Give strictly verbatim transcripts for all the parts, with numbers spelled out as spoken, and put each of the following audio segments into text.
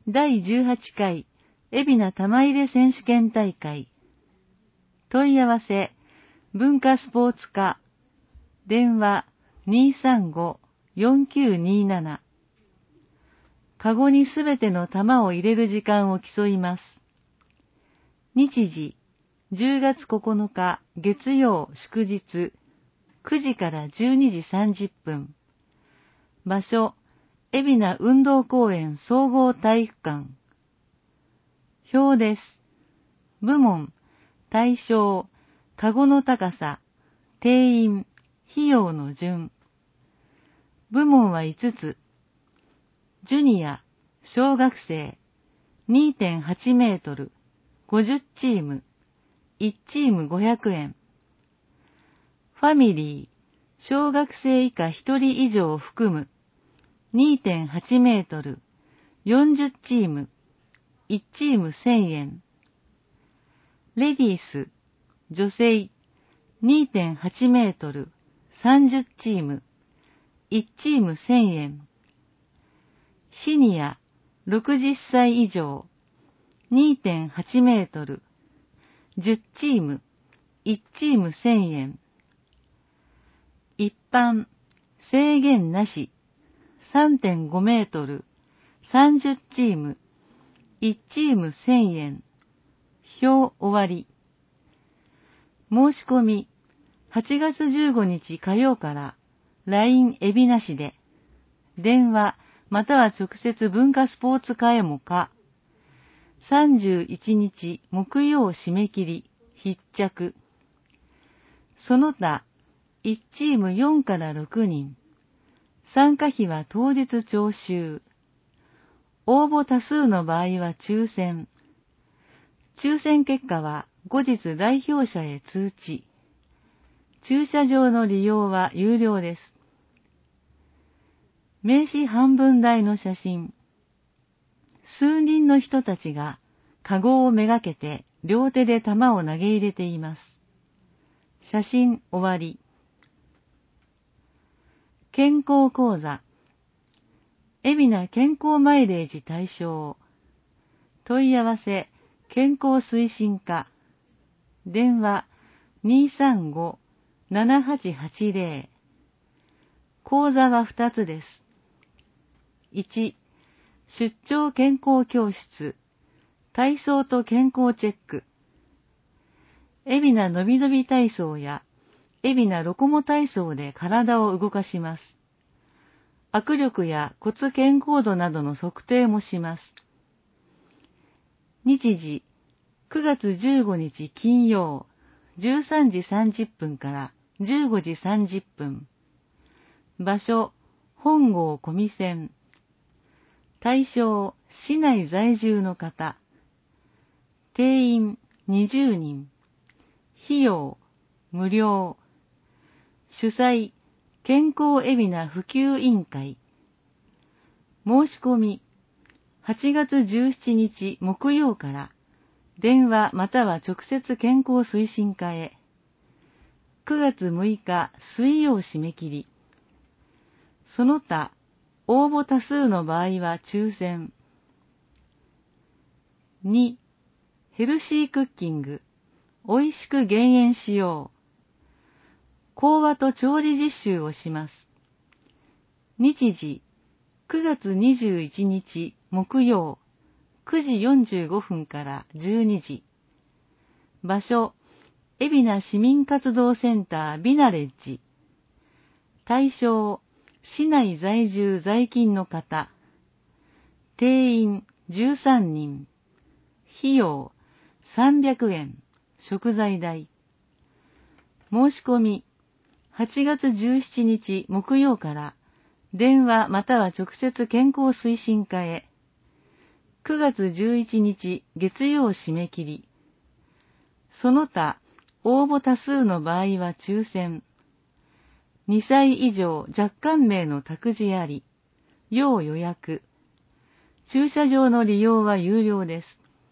だいじゅうはちかい海老名玉入れ選手権大会。問い合わせ、文化スポーツ課、電話 にーさんご よんきゅうにーなな。かごにすべての玉を入れる時間を競います。日時、じゅうがつここのか月曜祝日、くじからじゅうにじさんじゅっぷん。場所、海老名運動公園総合体育館。表です。部門、対象、かごの高さ、定員、費用の順。部門はいつつ。ジュニア、小学生、にてんはちメートル、ごじゅうチーム、いちチームごひゃくえん。ファミリー、小学生以下ひとり以上を含む、にてんはちメートル、よんじゅうチーム、いちチームせんえん。レディース、女性、にてんはちメートル、さんじゅうチーム、いちチームせんえん。シニア、ろくじゅっさい以上、にてんはちメートル、じゅうチーム、いちチームせんえん。一般、制限なし、さんてんごメートル、さんじゅうチーム、いちチームせんえん。表終わり。申し込み、はちがつじゅうごにち火曜から ライン 海老名市で、電話または直接文化スポーツ課へもか、さんじゅういちにち木曜締め切り、必着。その他、いちチームよんからろくにん。参加費は当日徴収。応募多数の場合は抽選。抽選結果は後日代表者へ通知。駐車場の利用は有料です。名刺半分大の写真。数人の人たちがカゴをめがけて両手で玉を投げ入れています。写真終わり。健康講座。海老名健康マイレージ対象。問い合わせ、健康推進課。電話 にーさんご ななはちはちぜろ。講座はふたつです。いち、出張健康教室。体操と健康チェック。海老名のびのび体操や海老名ロコモ体操で体を動かします。握力や骨健康度などの測定もします。日時、くがつじゅうごにち金曜、じゅうさんじさんじゅっぷんからじゅうごじさんじゅっぷん。場所、本郷小見線。対象、市内在住の方。定員、にじゅうにん。費用、無料。主催、健康海老名普及委員会。申し込み、はちがつじゅうしちにち木曜から、電話または直接健康推進課へ。くがつむいか水曜締め切り。その他、応募多数の場合は抽選。に、ヘルシークッキング。おいしく減塩しよう。講話と調理実習をします。日時、くがつにじゅういちにち木曜、くじよんじゅうごふんからじゅうにじ。場所、海老名市民活動センタービナレッジ。対象、市内在住在勤の方。定員じゅうさんにん。費用さんびゃくえん。食材代。申し込み、はちがつじゅうしちにち木曜から電話または直接健康推進課へ。くがつじゅういちにち月曜締め切り。その他、応募多数の場合は抽選。にさい以上若干名の託児あり。要予約。駐車場の利用は有料です。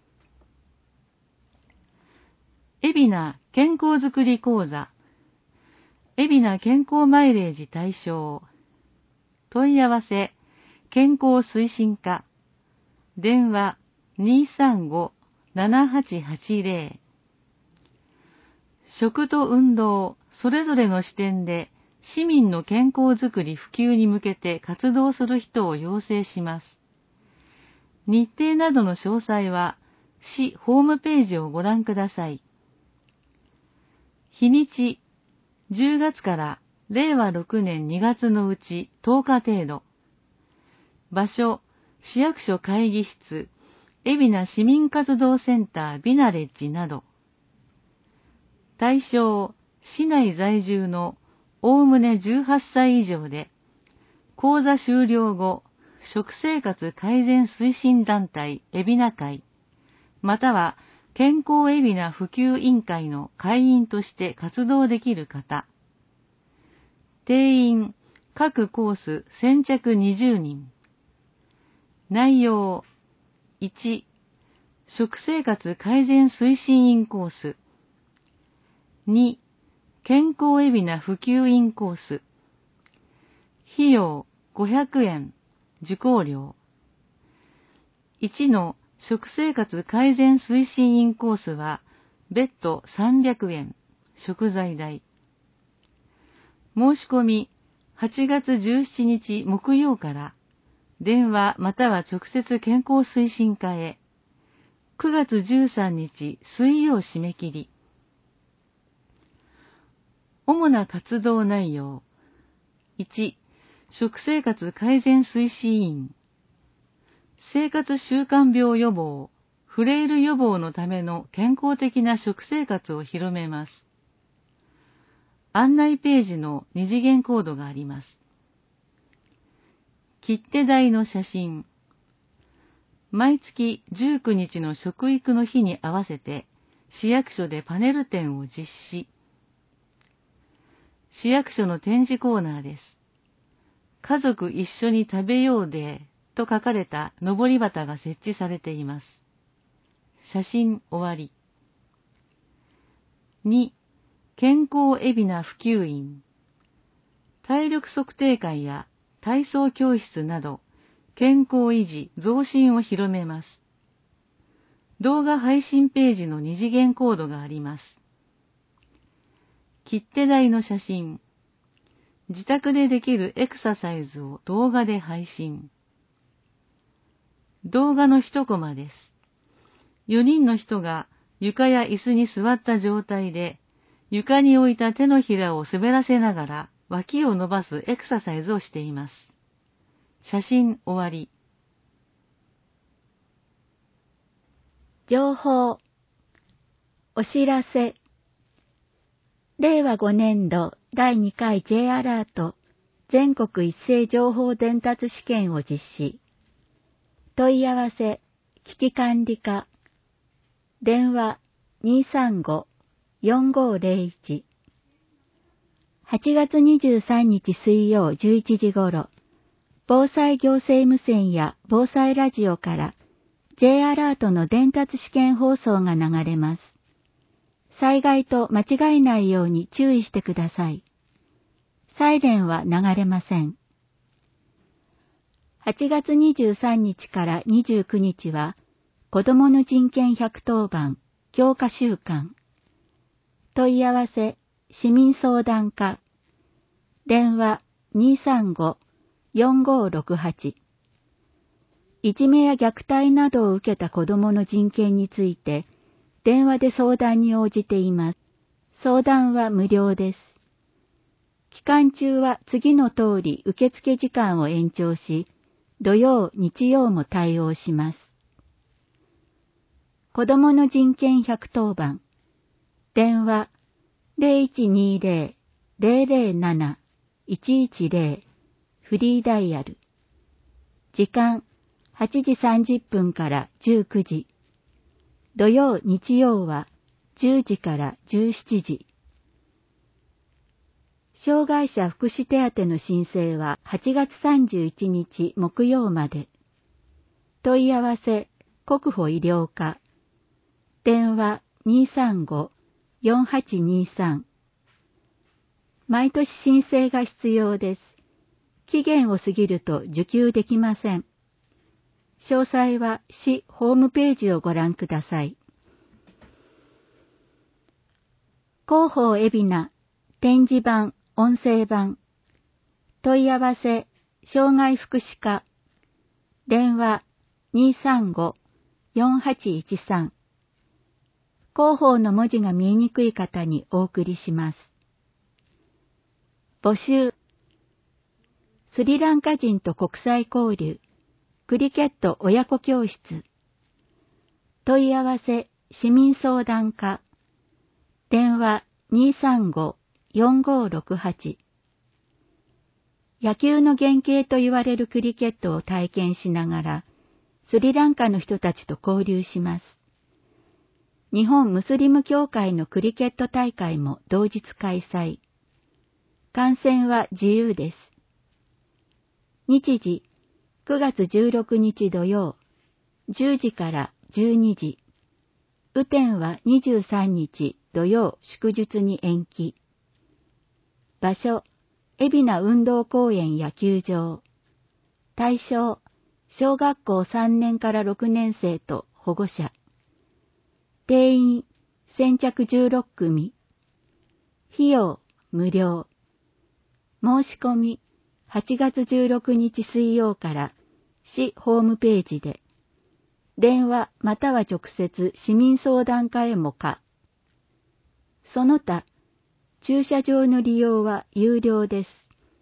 海老名健康づくり講座。海老名健康マイレージ対象。問い合わせ、健康推進課。 電話 にーさんご ななはちはちゼロ。食と運動、それぞれの視点で市民の健康づくり普及に向けて活動する人を養成します。日程などの詳細は市ホームページをご覧ください。日にち、じゅうがつかられいわろくねんにがつのうちとおか程度。場所、市役所会議室、海老名市民活動センタービナレッジなど。対象、市内在住のおおむねじゅうはっさい以上で、講座終了後、食生活改善推進団体海老名会、または健康海老名普及委員会の会員として活動できる方。定員、各コース先着にじゅうにん。内容、いち、食生活改善推進員コース。に、健康海老名普及員コース。費用ごひゃくえん、受講料。いちの食生活改善推進員コースは別途さんびゃくえん、食材代。申し込みはちがつじゅうしちにち木曜から電話または直接健康推進課へ。くがつじゅうさんにち水曜締め切り。主な活動内容。いち、食生活改善推進員。生活習慣病予防、フレイル予防のための健康的な食生活を広めます。案内ページの二次元コードがあります。切手台の写真。毎月じゅうくにちの食育の日に合わせて市役所でパネル展を実施。市役所の展示コーナーです。家族一緒に食べようでと書かれたのり旗が設置されています。写真終わり。に、健康海老名普及員。体力測定会や体操教室など健康維持増進を広めます。動画配信ページの二次元コードがあります。切手台の写真。自宅でできるエクササイズを動画で配信。動画の一コマです。よにんの人が床や椅子に座った状態で、床に置いた手のひらを滑らせながら脇を伸ばすエクササイズをしています。写真終わり。 情報。お知らせ。れいわごねんどだいにかい J アラート全国一斉情報伝達試験を実施。問い合わせ、危機管理課。電話 にーさんご よんごゼロいち。はちがつにじゅうさんにち水曜じゅういちじ頃、防災行政無線や防災ラジオから J アラートの伝達試験放送が流れます。災害と間違えないように注意してください。サイレンは流れません。はちがつにじゅうさんにちからにじゅうくにちは、子どもの人権ひゃくとおばん強化週間。問い合わせ、市民相談課。電話 にーさんご よんごろくはち。いじめや虐待などを受けた子どもの人権について、電話で相談に応じています。相談は無料です。期間中は次の通り受付時間を延長し、土曜、日曜も対応します。子どもの人権ひゃくとおばん。電話 ゼロいちにゼロ ゼロゼロなな いちいちゼロ。フリーダイヤル。時間はちじさんじゅっぷんからじゅうくじ。土曜、日曜はじゅうじからじゅうしちじ。障害者福祉手当の申請ははちがつさんじゅういちにち木曜まで。問い合わせ、国保医療課。電話 にーさんご よんはちにさん。毎年申請が必要です。期限を過ぎると受給できません。 詳細は市ホームページをご覧ください。広報海老名展示版音声版問い合わせ障害福祉課電話 にーさんご よんはちいちさん 広報の文字が見えにくい方にお送りします。募集スリランカ人と国際交流クリケット親子教室問い合わせ市民相談課電話 にーさんご よんごろくはち 野球の原型と言われるクリケットを体験しながらスリランカの人たちと交流します。日本ムスリム協会のクリケット大会も同日開催。観戦は自由です。日時くがつじゅうろくにち土曜じゅうじからじゅうにじ。雨天はにじゅうさんにち土曜祝日に延期。場所、海老名運動公園野球場。対象、小学校さんねんからろくねん生と保護者。定員、先着じゅうろくくみ。費用、無料。申し込み、はちがつじゅうろくにち水曜から市ホームページで、電話または直接市民相談課へもか。その他、駐車場の利用は有料です。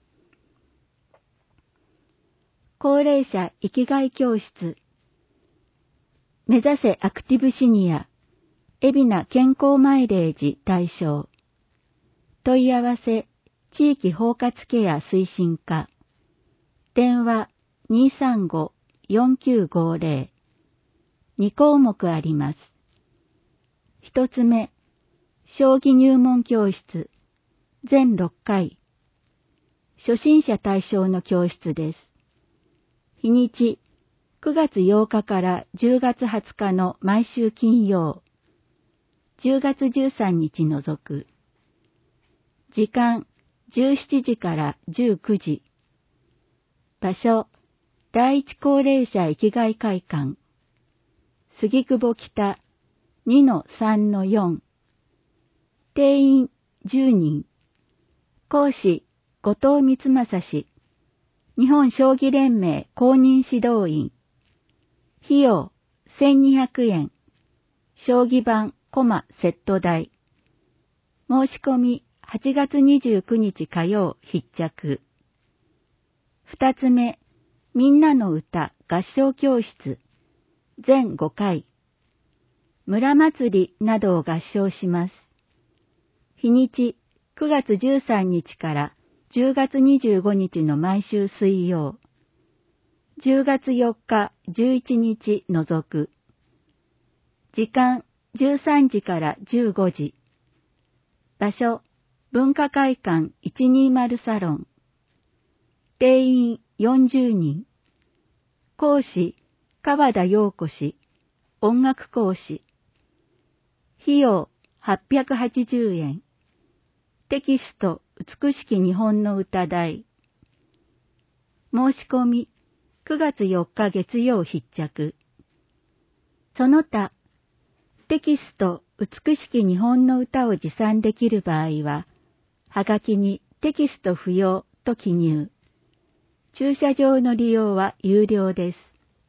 高齢者生きがい教室。目指せアクティブシニア、海老名健康マイレージ対象。問い合わせ、地域包括ケア推進課。電話 にーさんご よんきゅうごぜろ。に項目あります。一つ目、将棋入門教室。全ろっかい。初心者対象の教室です。日にち、くがつようかからじゅうがつはつかの毎週金曜。じゅうがつじゅうさんにち除く。時間、じゅうしちじからじゅうくじ。場所、第一高齢者生きがい会館。杉久保北 にのさんのよん。定員じゅうにん。講師、後藤光正氏。日本将棋連盟公認指導員。費用、せんにひゃくえん。将棋盤、駒、セット代。申し込み、はちがつにじゅうくにち火曜必着。二つ目、みんなの歌合唱教室。全ごかい。村祭りなどを合唱します。日にち、くがつじゅうさんにちからじゅうがつにじゅうごにちの毎週水曜。じゅうがつよっか、じゅういちにち除く。時間、じゅうさんじからじゅうごじ。場所、文化会館いちにーまるサロン。定員よんじゅうにん。講師、川田陽子氏。音楽講師。費用はっぴゃくはちじゅうえん。テキスト美しき日本の歌代。申し込みくがつよっか月曜必着。その他、テキスト美しき日本の歌を持参できる場合は、はがきにテキスト不要と記入。駐車場の利用は有料です。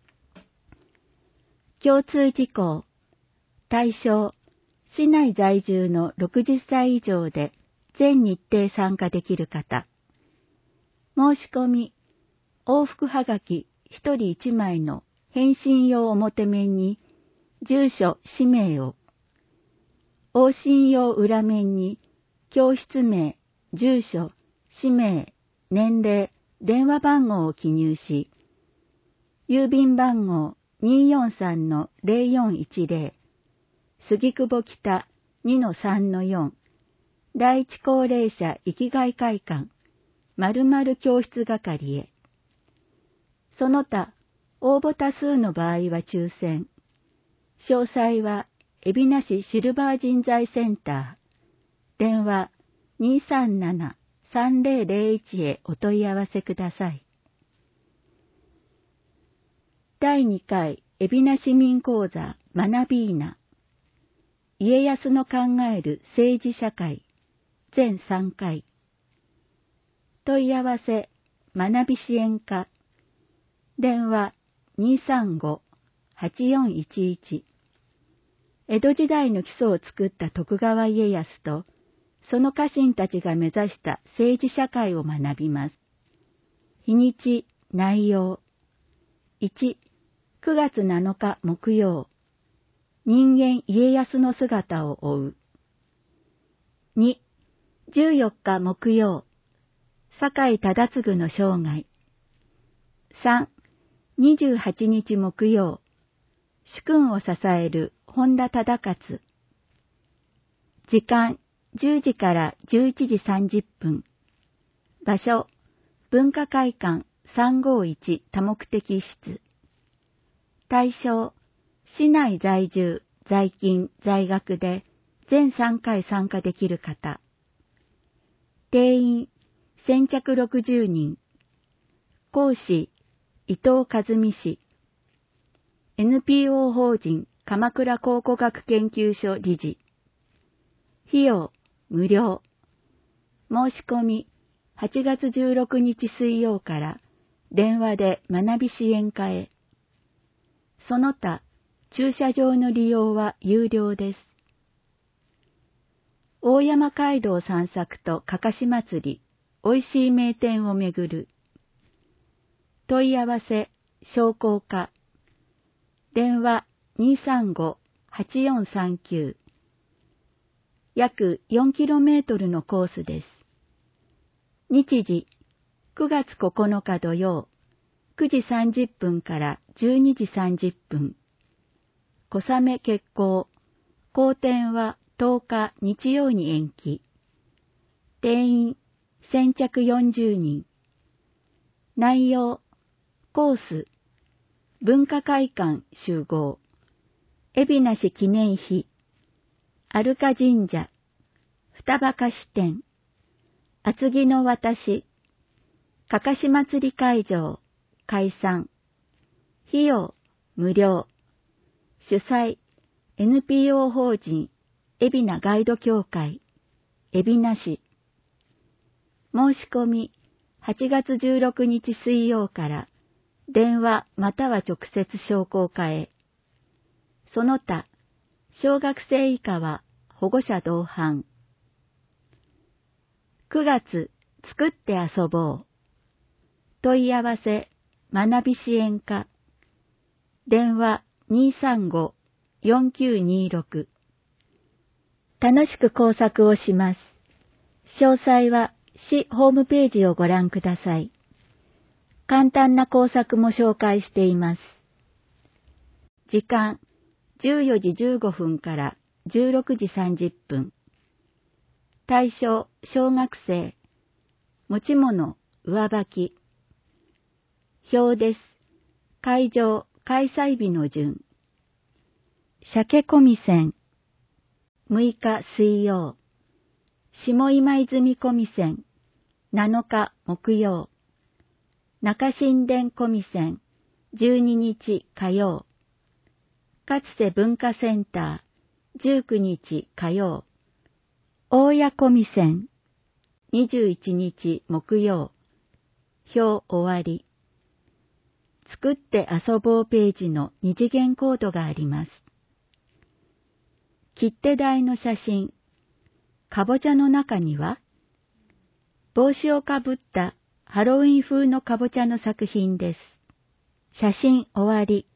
共通事項。対象、市内在住のろくじゅっさい以上で全日程参加できる方。申し込み、往復はがきひとりいちまいの返信用表面に住所、氏名を。往診用裏面に教室名、住所、氏名、年齢、電話番号を記入し、郵便番号 にーよんさんのぜろよんいちぜろ、杉久保北 にのさんのよん、第一高齢者生きがい会館、〇〇教室係へ。その他、応募多数の場合は抽選。詳細は、海老名市シルバー人材センター、電話 にーさんなな さんぜろぜろいち へお問い合わせください。 だいにかい海老名市民講座学びーな。家康の考える政治社会全さんかい。問い合わせ学び支援課電話 にーさんご はちよんいちいち。江戸時代の基礎を作った徳川家康とその家臣たちが目指した政治社会を学びます。日にち、内容。いち、くがつなのか木曜。人間家康の姿を追う。に、じゅうよっか木曜。酒井忠次の生涯。さん、にじゅうはちにち木曜。主君を支える本田忠勝。時間、じゅうじからじゅういちじさんじゅっぷん。場所、文化会館さんごいち多目的室。対象、市内在住、在勤、在学で全さんかい参加できる方。定員、先着ろくじゅうにん。講師、伊藤和美氏。エヌピーオー 法人鎌倉考古学研究所理事。費用、無料。申し込み、はちがつじゅうろくにち水曜から電話で学び支援課へ。その他、駐車場の利用は有料です。大山街道散策とかかし祭り、おいしい名店をめぐる。問い合わせ、商工課。電話 にーさんご はちよんさんきゅう。約 よんキロメートル のコースです。日時、くがつここのか土曜、くじさんじゅっぷんからじゅうにじさんじゅっぷん。小雨決行。後典はとおか日曜に延期。定員、先着よんじゅうにん。内容、コース、文化会館集合。海老名市記念碑。有香神社。双葉菓子店。厚木の私。かかし祭り会場。解散。費用、無料。主催、エヌピーオー 法人、海老名ガイド協会、海老名市。申し込み、はちがつじゅうろくにち水曜から、電話または直接商工課へ。その他、小学生以下は保護者同伴。くがつ、作って遊ぼう。問い合わせ、学び支援課。電話 にーさんご よんきゅうにろく。楽しく工作をします。詳細は市ホームページをご覧ください。簡単な工作も紹介しています。時間、じゅうよじじゅうごふんからじゅうろくじさんじゅっぷん。対象、小学生。持ち物、上履き。表です。会場、開催日の順。鮭込み線。むいか水曜。下今泉込み線。なのか木曜。中新田込み線。じゅうににち火曜。かつて文化センター。じゅうくにち火曜。大谷込み線。にじゅういちにち木曜。表終わり。作って遊ぼうページの二次元コードがあります。切手台の写真。かぼちゃの中には、帽子をかぶったハロウィン風のかぼちゃの作品です。写真終わり。